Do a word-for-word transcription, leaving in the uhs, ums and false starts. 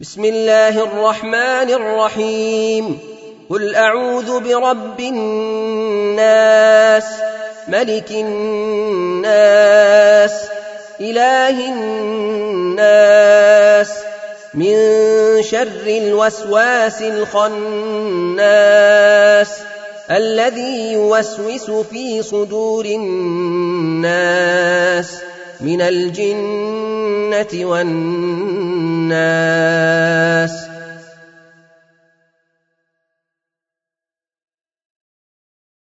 بسم الله الرحمن الرحيم. قل أعوذ برب الناس، ملك الناس، إله الناس، من شر الوسواس الخناس الذي يوسوس في صدور الناس من الجنة والناس.